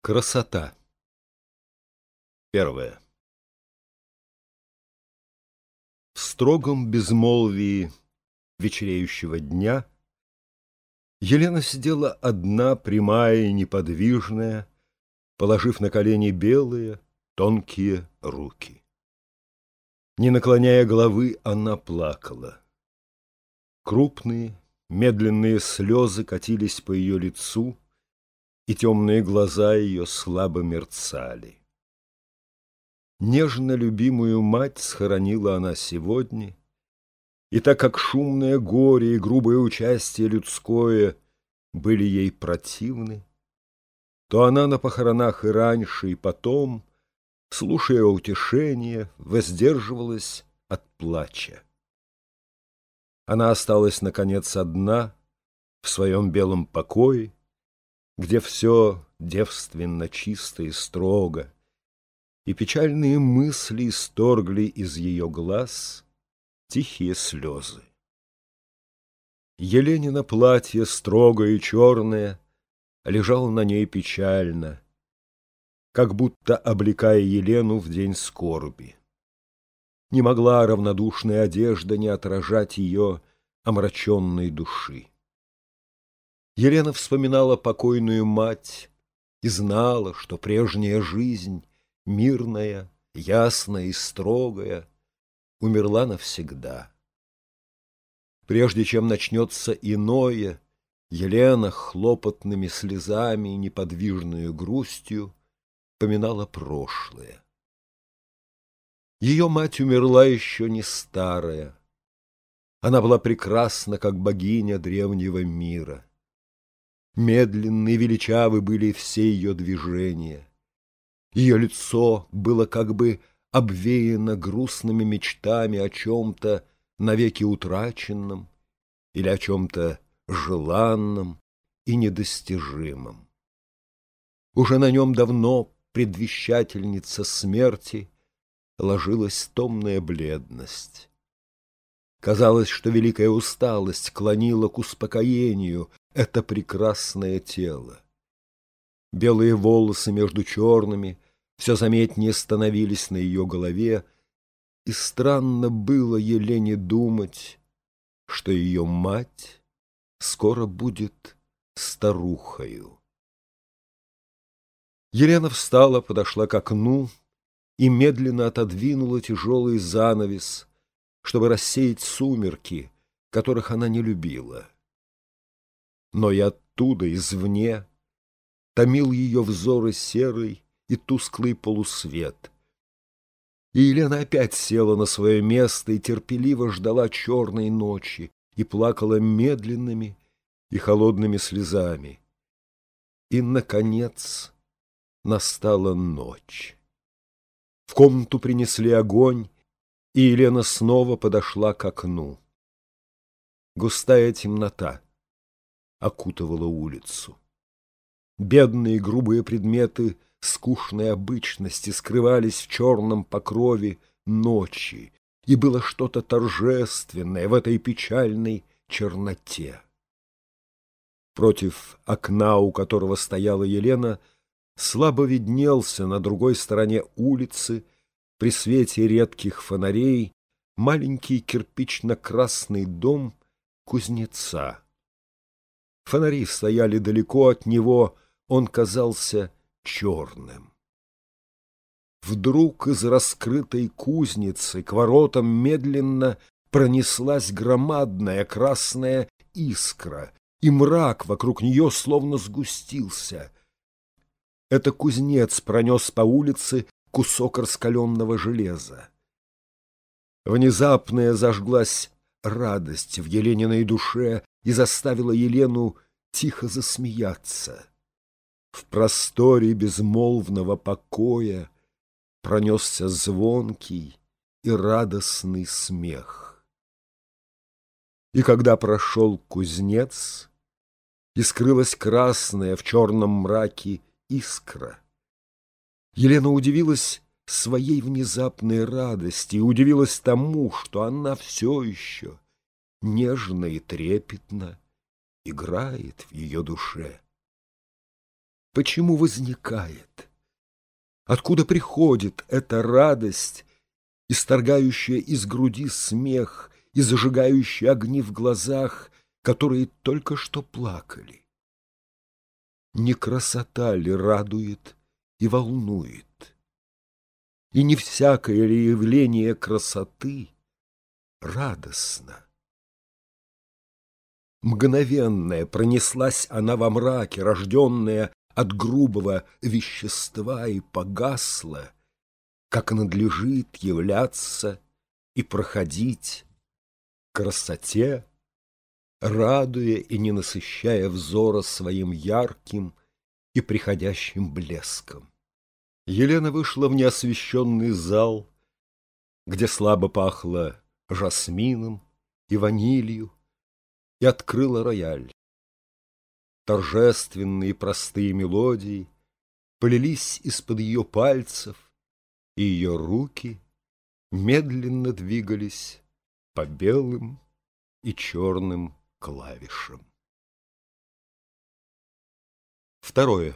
Красота. Первое. В строгом безмолвии вечереющего дня Елена сидела одна, прямая и неподвижная, положив на колени белые, тонкие руки. Не наклоняя головы, она плакала. Крупные, медленные слезы катились по ее лицу, и темные глаза ее слабо мерцали. Нежно любимую мать схоронила она сегодня, и так как шумное горе и грубое участие людское были ей противны, то она на похоронах и раньше, и потом, слушая утешение, воздерживалась от плача. Она осталась, наконец, одна в своем белом покое, где все девственно, чисто и строго, и печальные мысли исторгли из ее глаз тихие слезы. Еленина платье, строгое и черное, лежало на ней печально, как будто облекая Елену в день скорби. Не могла равнодушная одежда не отражать ее омраченной души. Елена вспоминала покойную мать и знала, что прежняя жизнь, мирная, ясная и строгая, умерла навсегда. Прежде чем начнется иное, Елена хлопотными слезами и неподвижную грустью поминала прошлое. Ее мать умерла еще не старая. Она была прекрасна, как богиня древнего мира. Медленны и величавы были все ее движения. Ее лицо было как бы обвеяно грустными мечтами о чем-то навеки утраченном или о чем-то желанном и недостижимом. Уже на нем давно предвещательница смерти ложилась томная бледность. Казалось, что великая усталость клонила к успокоению это прекрасное тело. Белые волосы между черными все заметнее становились на ее голове, и странно было Елене думать, что ее мать скоро будет старухою. Елена встала, подошла к окну и медленно отодвинула тяжелый занавес, чтобы рассеять сумерки, которых она не любила. Но и оттуда, извне, томил ее взоры серый и тусклый полусвет. И Елена опять села на свое место и терпеливо ждала черной ночи и плакала медленными и холодными слезами. И, наконец, настала ночь. В комнату принесли огонь, и Елена снова подошла к окну. Густая темнота окутывала улицу. Бедные грубые предметы скучной обычности скрывались в черном покрове ночи, и было что-то торжественное в этой печальной черноте. Против окна, у которого стояла Елена, слабо виднелся на другой стороне улицы при свете редких фонарей маленький кирпично-красный дом кузнеца. Фонари стояли далеко от него, он казался черным. Вдруг из раскрытой кузницы к воротам медленно пронеслась громадная красная искра, и мрак вокруг нее словно сгустился. Это кузнец пронес по улице кусок раскаленного железа. Внезапная зажглась радость в Елениной душе и заставила Елену тихо засмеяться. В просторе безмолвного покоя пронесся звонкий и радостный смех. И когда прошел кузнец, и скрылась красная в черном мраке искра, Елена удивилась своей внезапной радости и удивилась тому, что она все еще нежно и трепетно играет в ее душе. почему возникает? Откуда приходит эта радость, исторгающая из груди смех и зажигающая огни в глазах, которые только что плакали? Не красота ли радует и волнует? И не всякое ли явление красоты радостно? Мгновенная пронеслась она во мраке, рожденная от грубого вещества, и погасла, как надлежит являться и проходить красоте, радуя и не насыщая взора своим ярким и приходящим блеском. Елена вышла в неосвещенный зал, где слабо пахло жасмином и ванилью, и открыла рояль. Торжественные простые мелодии полились из-под ее пальцев, и ее руки медленно двигались по белым и черным клавишам. Второе.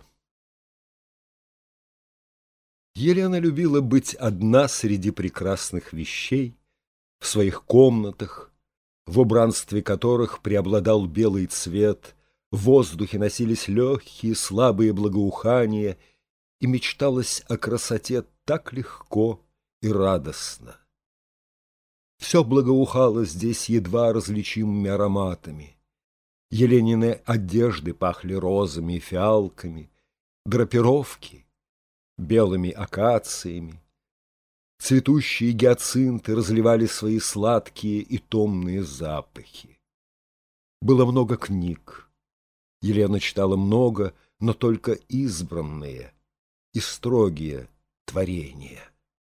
Елена любила быть одна среди прекрасных вещей, в своих комнатах, в убранстве которых преобладал белый цвет, в воздухе носились легкие, слабые благоухания, и мечталось о красоте так легко и радостно. Все благоухало здесь едва различимыми ароматами. Еленины одежды пахли розами и фиалками, драпировки — белыми акациями. Цветущие гиацинты разливали свои сладкие и томные запахи. Было много книг. Елена читала много, но только избранные и строгие творения.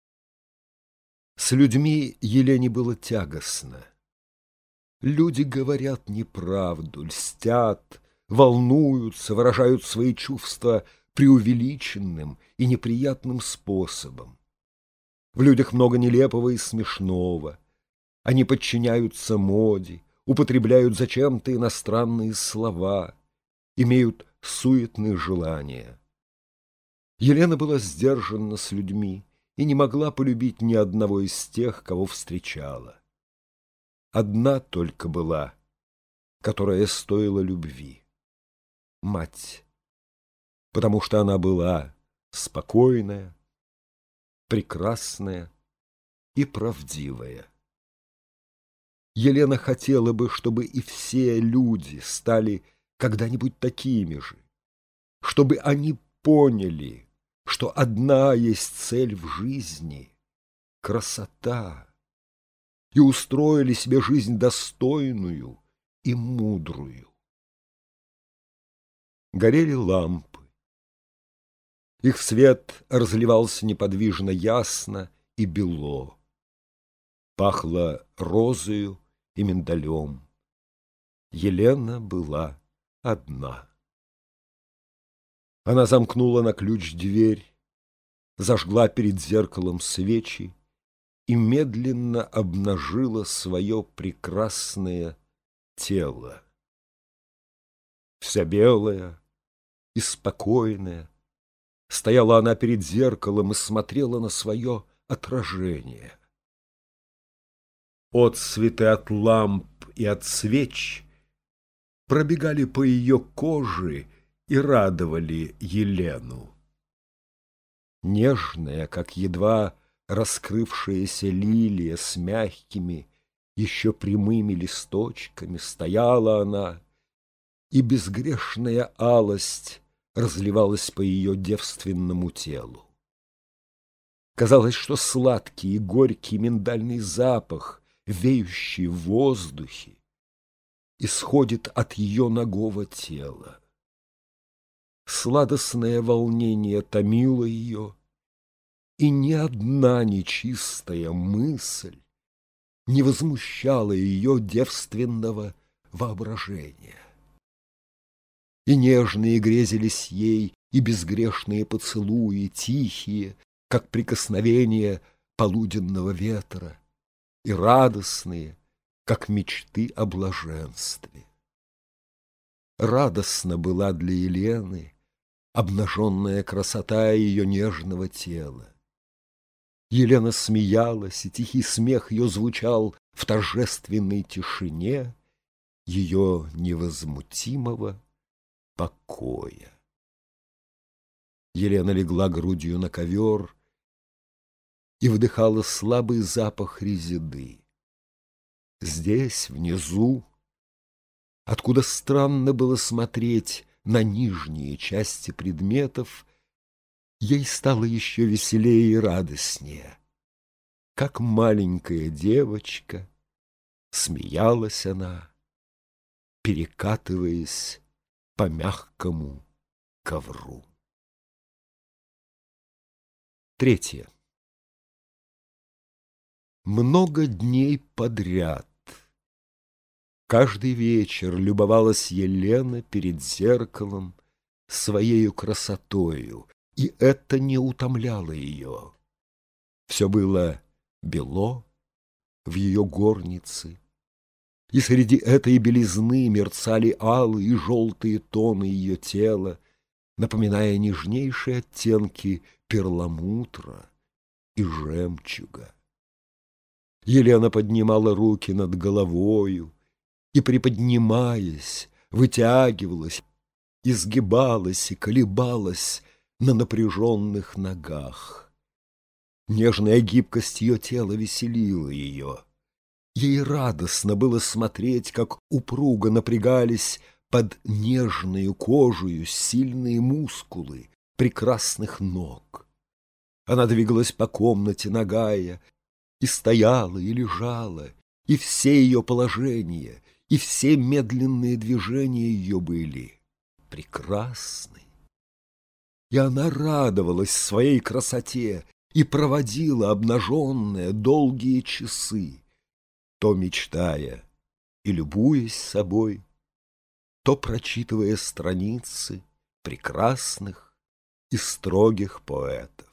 С людьми Елене было тягостно. Люди говорят неправду, льстят, волнуются, выражают свои чувства преувеличенным и неприятным способом. В людях много нелепого и смешного. Они подчиняются моде, употребляют зачем-то иностранные слова, имеют суетные желания. Елена была сдержанна с людьми и не могла полюбить ни одного из тех, кого встречала. Одна только была, которая стоила любви — мать, потому что она была спокойная, прекрасная и правдивая. Елена хотела бы, чтобы и все люди стали когда-нибудь такими же, чтобы они поняли, что одна есть цель в жизни — красота, и устроили себе жизнь достойную и мудрую. Горели лампы. Их свет разливался неподвижно ясно и бело. Пахло розою и миндалем. Елена была одна. Она замкнула на ключ дверь, зажгла перед зеркалом свечи и медленно обнажила свое прекрасное тело. Вся белая и спокойная, стояла она перед зеркалом и смотрела на свое отражение. Отсветы от ламп и от свеч пробегали по ее коже и радовали Елену. Нежная, как едва раскрывшаяся лилия с мягкими, еще прямыми листочками, стояла она, и безгрешная алость разливалась по ее девственному телу. Казалось, что сладкий и горький миндальный запах, веющий в воздухе, исходит от ее нагого тела. Сладостное волнение томило ее, и ни одна нечистая мысль не возмущала ее девственного воображения. И нежные грезились ей, и безгрешные поцелуи, тихие, как прикосновение полуденного ветра, и радостные, как мечты о блаженстве. Радостна была для Елены обнаженная красота ее нежного тела. Елена смеялась, и тихий смех ее звучал в торжественной тишине ее невозмутимого покоя. Елена легла грудью на ковер и вдыхала слабый запах резиды. Здесь, внизу, откуда странно было смотреть на нижние части предметов, ей стало еще веселее и радостнее. Как маленькая девочка, смеялась она, перекатываясь по мягкому ковру. Третье. Много дней подряд каждый вечер любовалась Елена перед зеркалом своею красотою, и это не утомляло ее. Все было бело в ее горнице, и среди этой белизны мерцали алые и желтые тоны ее тела, напоминая нежнейшие оттенки перламутра и жемчуга. Елена поднимала руки над головою и, приподнимаясь, вытягивалась, изгибалась и колебалась на напряженных ногах. Нежная гибкость ее тела веселила ее. Ей радостно было смотреть, как упруго напрягались под нежную кожею сильные мускулы прекрасных ног. Она двигалась по комнате нагая, и стояла, и лежала, и все ее положения, и все медленные движения ее были прекрасны. И она радовалась своей красоте и проводила обнаженная долгие часы, то мечтая и любуясь собой, то прочитывая страницы прекрасных и строгих поэтов.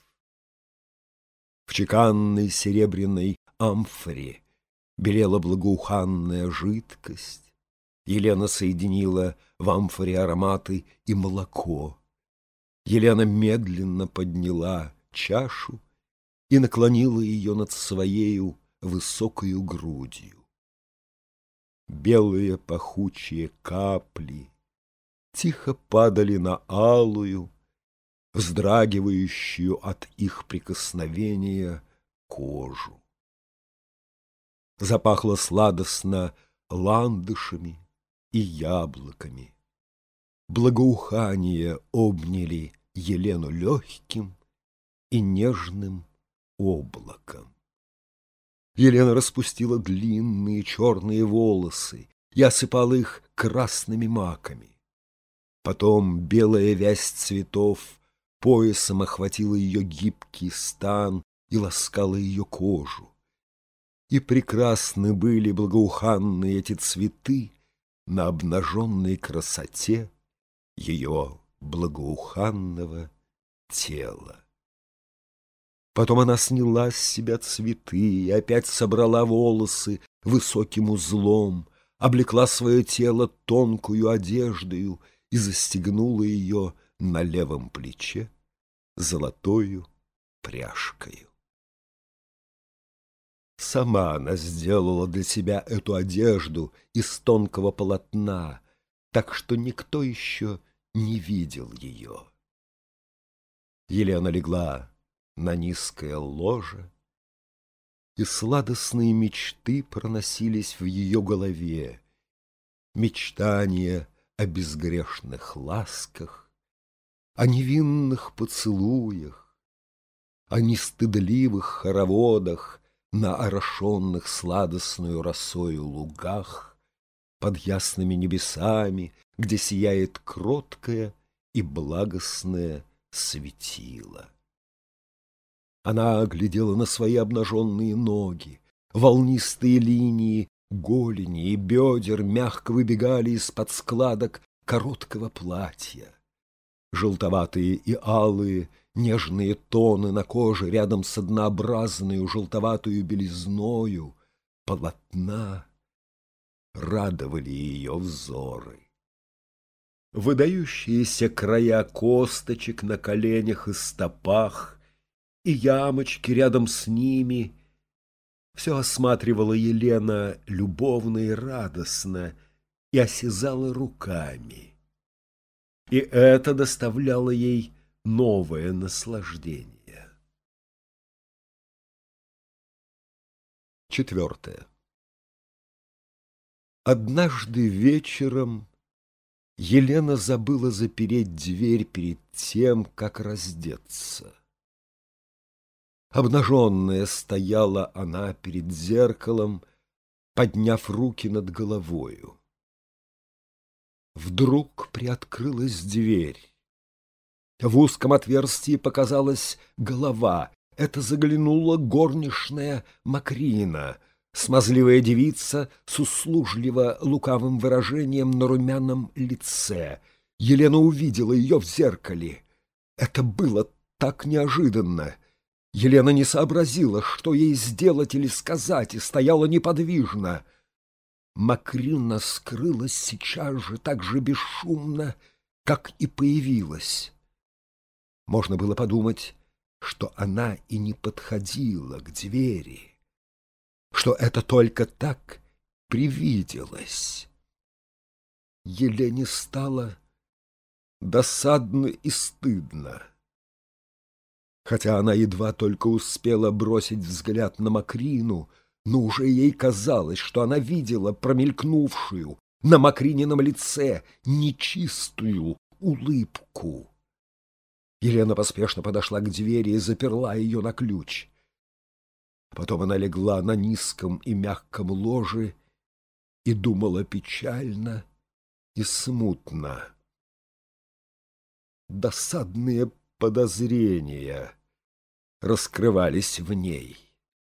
В чеканной серебряной амфоре белела благоуханная жидкость. Елена соединила в амфоре ароматы и молоко. Елена медленно подняла чашу и наклонила ее над своею высокою грудью. Белые пахучие капли тихо падали на алую, вздрагивающую от их прикосновения кожу. Запахло сладостно ландышами и яблоками. Благоухания обняли Елену легким и нежным облаком. Елена распустила длинные черные волосы и осыпала их красными маками. Потом белая вязь цветов поясом охватила ее гибкий стан и ласкала ее кожу. И прекрасны были благоуханные эти цветы на обнаженной красоте ее благоуханного тела. Потом она сняла с себя цветы и опять собрала волосы высоким узлом, облекла свое тело тонкую одеждою и застегнула ее на левом плече золотою пряжкою. Сама она сделала для себя эту одежду из тонкого полотна, так что никто еще не видел ее. Елена легла на низкое ложе, и сладостные мечты проносились в ее голове, мечтания о безгрешных ласках, о невинных поцелуях, о нестыдливых хороводах на орошенных сладостную росою лугах, под ясными небесами, где сияет кроткое и благостное светило. Она глядела на свои обнаженные ноги, волнистые линии голени и бедер мягко выбегали из-под складок короткого платья. Желтоватые и алые нежные тоны на коже рядом с однообразной желтоватую белизною полотна радовали ее взоры. выдающиеся края косточек на коленях и стопах, и ямочки рядом с ними. Все осматривала Елена любовно и радостно и осязала руками. И это доставляло ей новое наслаждение. 4. Однажды вечером Елена забыла запереть дверь перед тем, как раздеться. Обнаженная стояла она перед зеркалом, подняв руки над головою. Вдруг приоткрылась дверь. В узком отверстии показалась голова. Это заглянула горничная Макрина, смазливая девица с услужливо лукавым выражением на румяном лице. Елена увидела ее в зеркале. Это было так неожиданно. Елена не сообразила, что ей сделать или сказать, и стояла неподвижно. Макрина скрылась сейчас же так же бесшумно, как и появилась. Можно было подумать, что она и не подходила к двери, что это только так привиделось. Елене стало досадно и стыдно. Хотя она едва только успела бросить взгляд на Макрину, но уже ей казалось, что она видела промелькнувшую на Макринином лице нечистую улыбку. Елена поспешно подошла к двери и заперла ее на ключ. Потом она легла на низком и мягком ложе и думала печально и смутно. Досадные подозрения раскрывались в ней.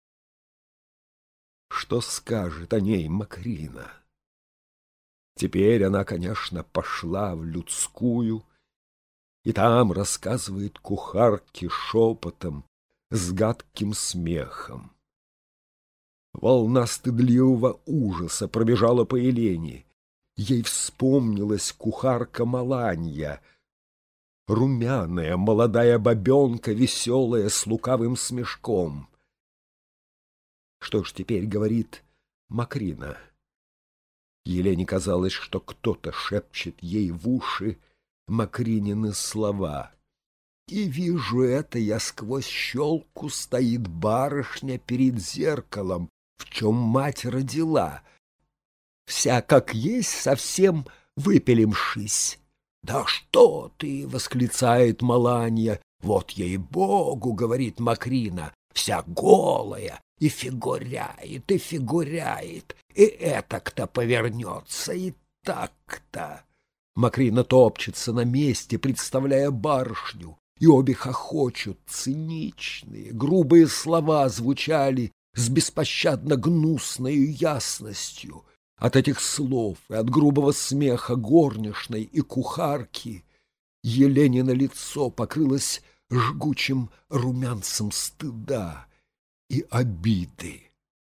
Что скажет о ней Макрина? Теперь она, конечно, пошла в людскую, и там рассказывает кухарке шепотом, с гадким смехом. Волна стыдливого ужаса пробежала по Елене. Ей вспомнилась кухарка Маланья, румяная, молодая бабенка, веселая, с лукавым смешком. Что ж теперь говорит Макрина? Елене казалось, что кто-то шепчет ей в уши Макринины слова. И вижу это я сквозь щелку, стоит барышня перед зеркалом, в чем мать родила. Вся как есть, совсем выпилимшись. «Да что ты!» — восклицает Маланья. «Вот ей-богу!» — говорит Макрина. «Вся голая, и фигуряет, и фигуряет, и этак-то повернется, и так-то». Макрина топчется на месте, представляя барышню, и обе хохочут. Циничные, грубые слова звучали с беспощадно гнусной ясностью. От этих слов и от грубого смеха горничной и кухарки Еленина лицо покрылось жгучим румянцем стыда и обиды.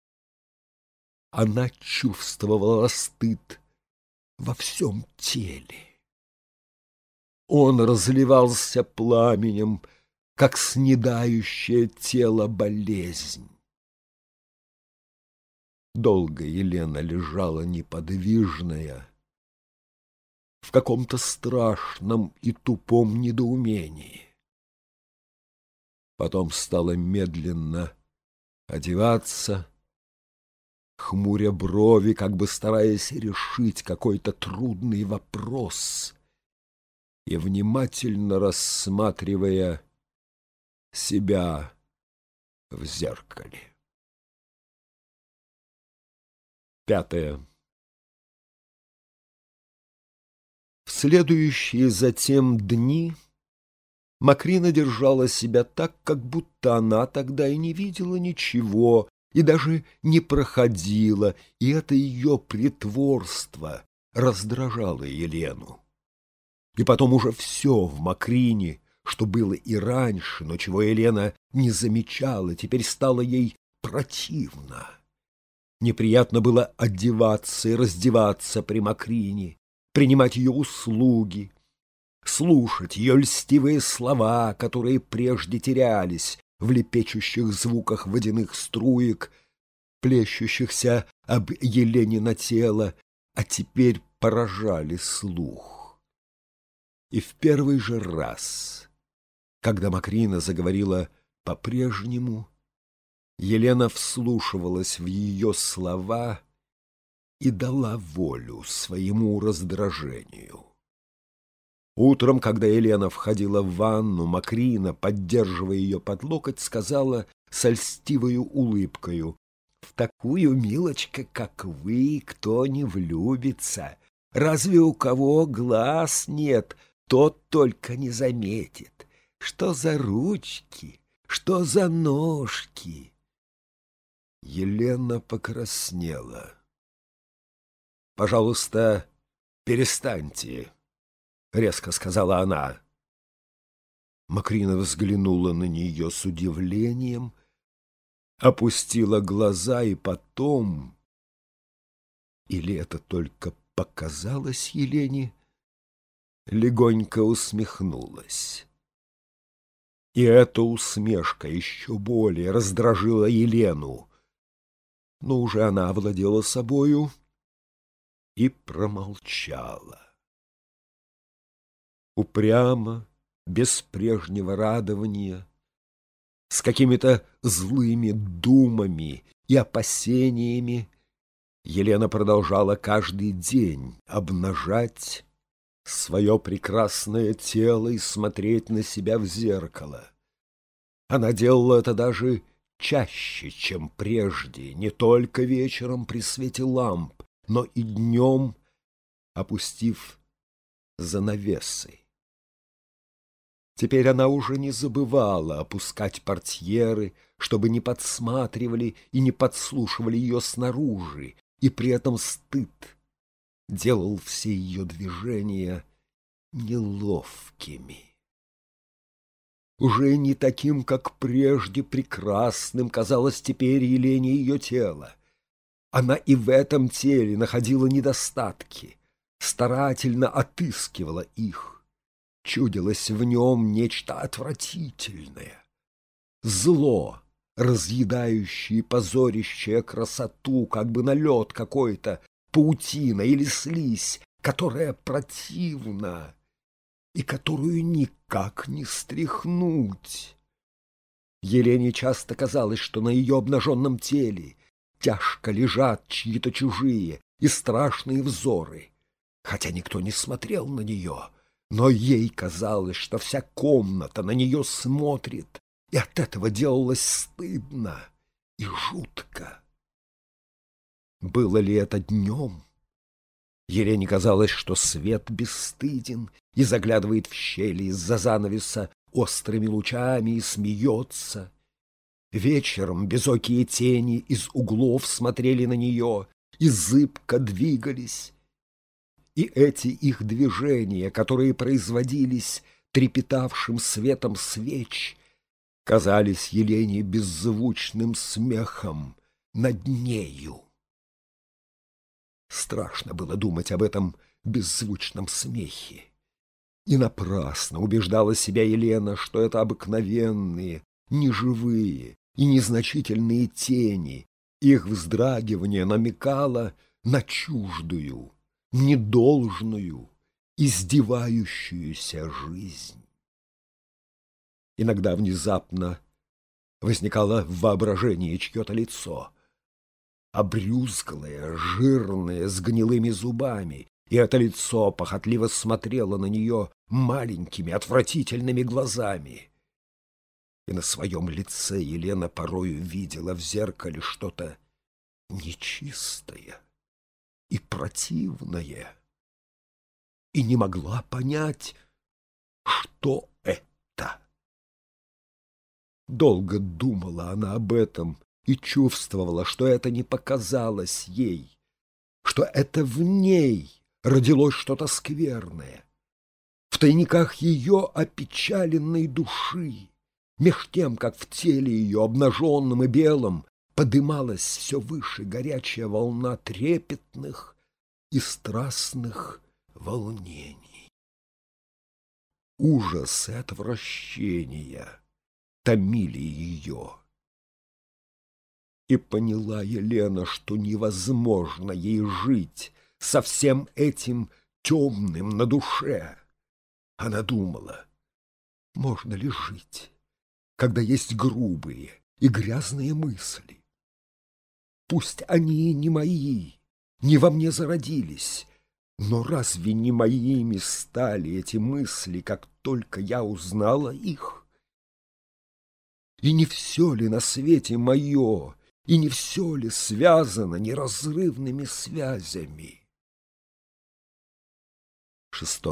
Она чувствовала стыд во всем теле. Он разливался пламенем, как снедающее тело болезнь. Долго Елена лежала неподвижная, в каком-то страшном и тупом недоумении. Потом стала медленно одеваться, хмуря брови, как бы стараясь решить какой-то трудный вопрос и внимательно рассматривая себя в зеркале. 5. В следующие затем дни Макрина держала себя так, как будто она тогда и не видела ничего, и даже не проходила, и это ее притворство раздражало Елену. И потом уже все в Макрине, что было и раньше, но чего Елена не замечала, теперь стало ей противно. Неприятно было одеваться и раздеваться при Макрине. принимать ее услуги, слушать ее льстивые слова, которые прежде терялись в лепечущих звуках водяных струек, плещущихся об Еленина тело, а теперь поражали слух. И в первый же раз, когда Макрина заговорила по-прежнему, Елена вслушивалась в ее слова и дала волю своему раздражению. Утром, когда Елена входила в ванну, Макрина, поддерживая ее под локоть, сказала с льстивою улыбкою: «В такую, милочка, как вы, кто не влюбится? Разве у кого глаз нет, тот только не заметит. Что за ручки, что за ножки!» Елена покраснела. «Пожалуйста, перестаньте», — резко сказала она. Макрина взглянула на нее с удивлением, опустила глаза и потом, или это только показалось Елене, легонько усмехнулась. И эта усмешка еще более раздражила Елену, но уже она овладела собою и промолчала. Упрямо, без прежнего радования, с какими-то злыми думами и опасениями, Елена продолжала каждый день обнажать свое прекрасное тело и смотреть на себя в зеркало. Она делала это даже чаще, чем прежде, не только вечером при свете ламп, но и днем, опустив занавесы. Теперь она уже не забывала опускать портьеры, чтобы не подсматривали и не подслушивали ее снаружи, и при этом стыд делал все ее движения неловкими. Уже не таким, как прежде, прекрасным казалось теперь Елене ее тело. Она и в этом теле находила недостатки, старательно отыскивала их. Чудилось в нем нечто отвратительное, зло, разъедающее и позорящее красоту, как бы налет какой-то, паутина или слизь, которая противна и которую никак не стряхнуть. Елене часто казалось, что на ее обнаженном теле тяжко лежат чьи-то чужие и страшные взоры, хотя никто не смотрел на нее, но ей казалось, что вся комната на нее смотрит, и от этого делалось стыдно и жутко. Было ли это днем? Елене казалось, что свет бесстыден и заглядывает в щели из-за занавеса острыми лучами и смеется. Вечером безокие тени из углов смотрели на нее и зыбко двигались. И эти их движения, которые производились трепетавшим светом свеч, казались Елене беззвучным смехом над нею. Страшно было думать об этом беззвучном смехе. И напрасно убеждала себя Елена, что это обыкновенные, неживые и незначительные тени. Их вздрагивание намекало на чуждую, недолжную, издевающуюся жизнь. Иногда внезапно возникало в воображении чье-то лицо, обрюзглое, жирное, с гнилыми зубами, и это лицо похотливо смотрело на нее маленькими, отвратительными глазами. И на своем лице Елена порою видела в зеркале что-то нечистое и противное, и не могла понять, что это. Долго думала она об этом и чувствовала, что это не показалось ей, что это в ней родилось что-то скверное. В тайниках ее опечаленной души, меж тем, как в теле ее, обнаженном и белом, подымалась все выше горячая волна трепетных и страстных волнений. Ужас и отвращение томили ее. И поняла Елена, что невозможно ей жить со всем этим темным на душе. Она думала, можно ли жить, когда есть грубые и грязные мысли? Пусть они не мои, не во мне зародились, но разве не моими стали эти мысли, как только я узнала их? И не все ли на свете мое, и не все ли связано неразрывными связями? 6.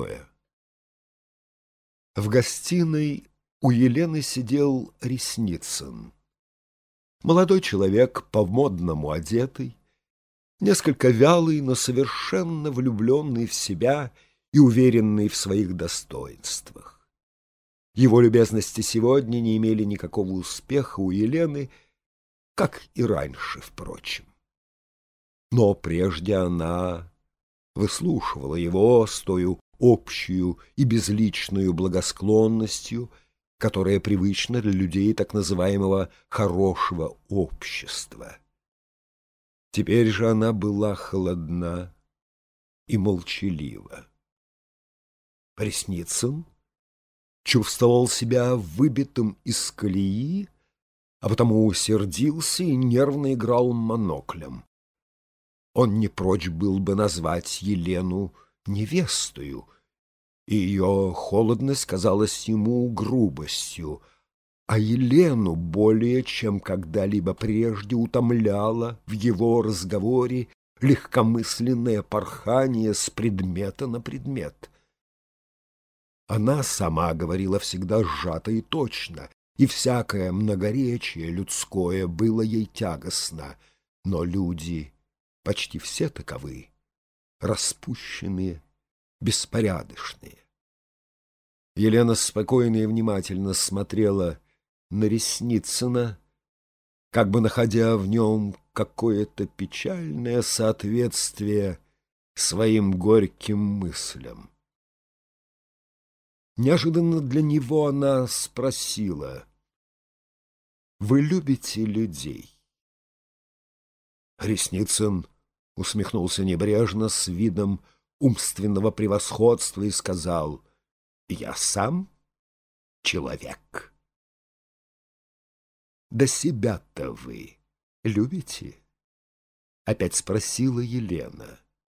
В гостиной у Елены сидел Ресницын. Молодой человек, по-модному одетый, несколько вялый, но совершенно влюбленный в себя и уверенный в своих достоинствах. Его любезности сегодня не имели никакого успеха у Елены, как и раньше, впрочем. Но прежде она выслушивала его с той общую и безличную благосклонностью, которая привычна для людей так называемого «хорошего общества». Теперь же она была холодна и молчалива. Ресницын чувствовал себя выбитым из колеи, а потому сердился и нервно играл моноклем. Он не прочь был бы назвать Елену невестою, и ее холодность казалась ему грубостью, а Елену более чем когда-либо прежде утомляла в его разговоре легкомысленное порхание с предмета на предмет. Она сама говорила всегда сжато и точно, и всякое многоречие людское было ей тягостно, но люди, почти все таковы, распущенные, беспорядочные. Елена спокойно и внимательно смотрела на Ресницына, как бы находя в нем какое-то печальное соответствие своим горьким мыслям. Неожиданно для него она спросила: «Вы любите людей?» Ресницын усмехнулся небрежно, с видом умственного превосходства, и сказал: «Я сам человек». «Да себя-то вы любите?» — опять спросила Елена.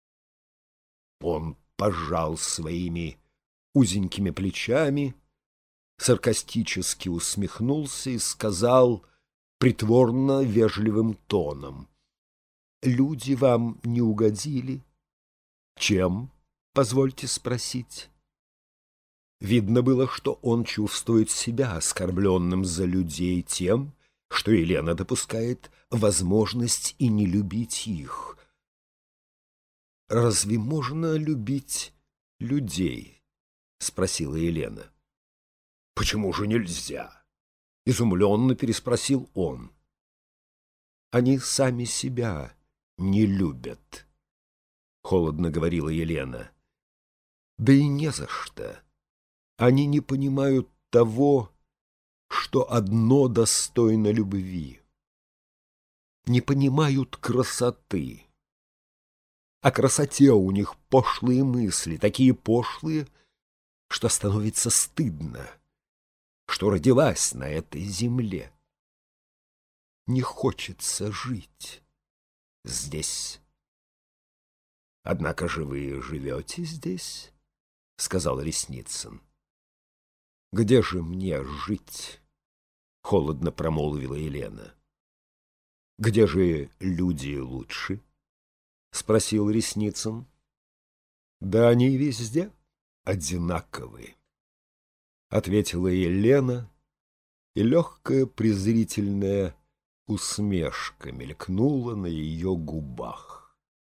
Он пожал своими узенькими плечами, саркастически усмехнулся и сказал притворно вежливым тоном: «Люди вам не угодили? Чем, позвольте спросить?» Видно было, что он чувствует себя оскорбленным за людей тем, что Елена допускает возможность и не любить их. «Разве можно любить людей?» — спросила Елена. «Почему же нельзя?» — изумленно переспросил он. «Они сами себя не любят», — холодно говорила Елена. «Да и не за что. Они не понимают того, что одно достойно любви. Не понимают красоты. О красоте у них пошлые мысли, такие пошлые, что становится стыдно, что родилась на этой земле. Не хочется жить здесь». «Однако же вы живете здесь», — сказал Ресницын. «Где же мне жить?» — холодно промолвила Елена. «Где же люди лучше?» — спросил Ресницын. «Да они везде одинаковые», — ответила Елена, и легкая презрительная усмешка мелькнула на ее губах.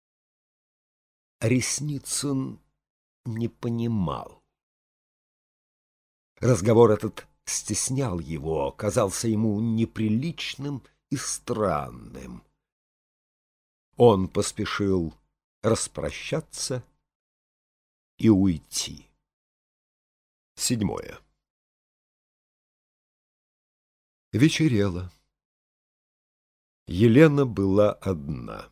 Ресницын не понимал. Разговор этот стеснял его, казался ему неприличным и странным. Он поспешил распрощаться и уйти. 7. Вечерело. Елена была одна.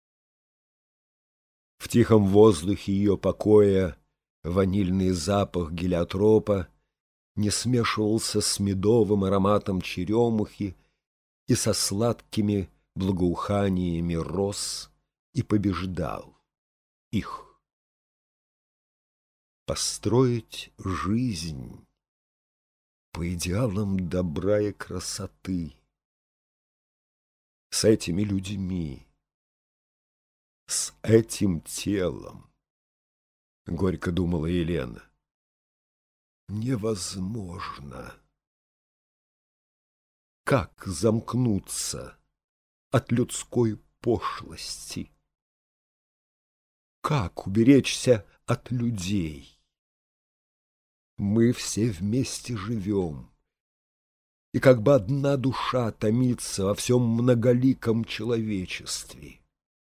В тихом воздухе ее покоя ванильный запах гелиотропа не смешивался с медовым ароматом черемухи и со сладкими благоуханиями роз и побеждал их. Построить жизнь по идеалам добра и красоты с этими людьми, с этим телом, горько думала Елена, невозможно. Как замкнуться от людской пошлости? Как уберечься от людей? Мы все вместе живем, и как бы одна душа томится во всем многоликом человечестве.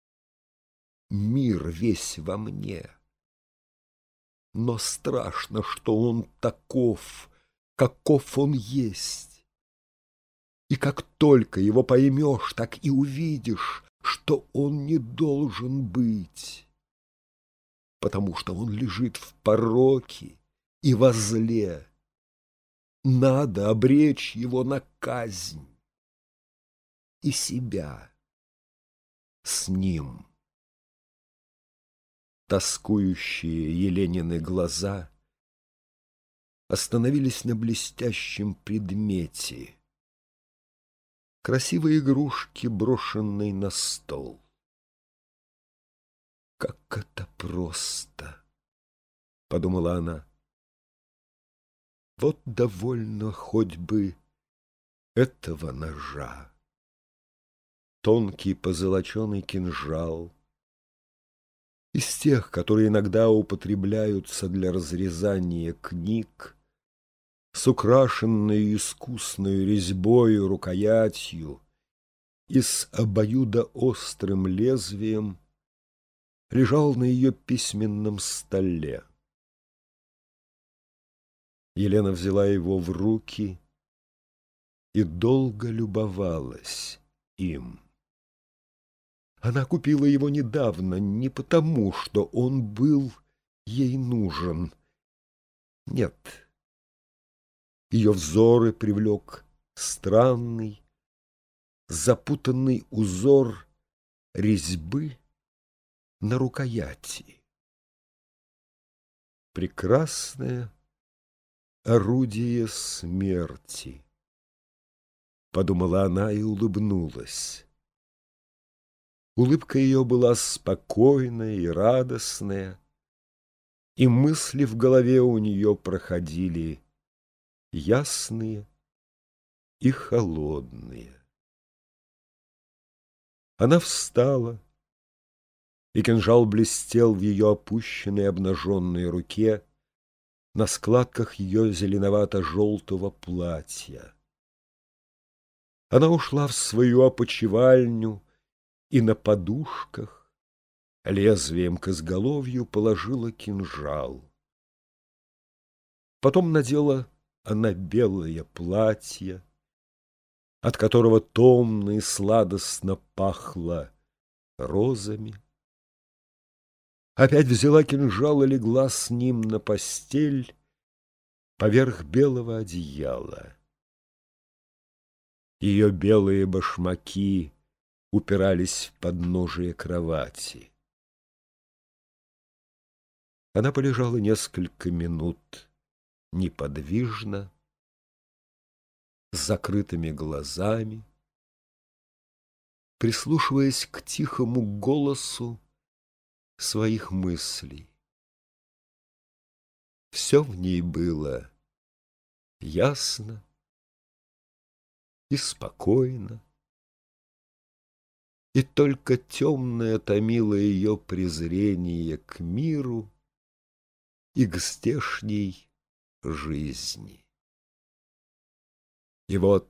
Мир весь во мне, но страшно, что он таков, каков он есть. И как только его поймешь, так и увидишь, что он не должен быть, потому что он лежит в пороке и во зле. Надо обречь его на казнь и себя с ним. Тоскующие Еленины глаза остановились на блестящем предмете, красивой игрушке, брошенной на стол. «Как это просто!» — подумала она. «Вот довольно хоть бы этого ножа». Тонкий позолоченный кинжал, из тех, которые иногда употребляются для разрезания книг, с украшенной искусной резьбою рукоятью и с обоюдоострым лезвием, лежал на ее письменном столе. Елена взяла его в руки и долго любовалась им. Она купила его недавно не потому, что он был ей нужен. Нет. Ее взоры привлек странный, запутанный узор резьбы на рукояти. Прекрасное орудие смерти, подумала она и улыбнулась. Улыбка ее была спокойная и радостная, и мысли в голове у нее проходили ясные и холодные. Она встала, и кинжал блестел в ее опущенной обнаженной руке на складках ее зеленовато-желтого платья. Она ушла в свою опочивальню и на подушках лезвием к изголовью положила кинжал. Потом надела она белое платье, от которого томно и сладостно пахло розами. Опять взяла кинжал и легла с ним на постель поверх белого одеяла. Ее белые башмаки упирались в подножие кровати. Она полежала несколько минут неподвижно, с закрытыми глазами, прислушиваясь к тихому голосу своих мыслей. Все в ней было ясно и спокойно, и только темное томило ее презрение к миру и к здешней жизни. И вот,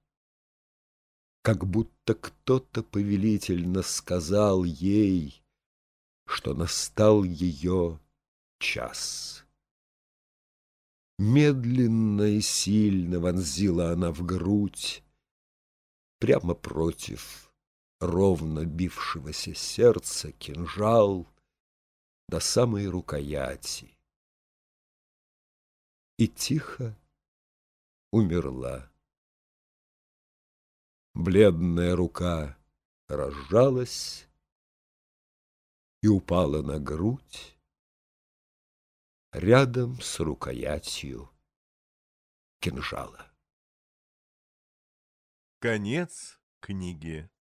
как будто кто-то повелительно сказал ей, что настал ее час. Медленно и сильно вонзила она в грудь, прямо против ровно бившегося сердца, кинжал до самой рукояти. И тихо умерла. Бледная рука разжалась и упала на грудь рядом с рукоятью кинжала. Конец книги.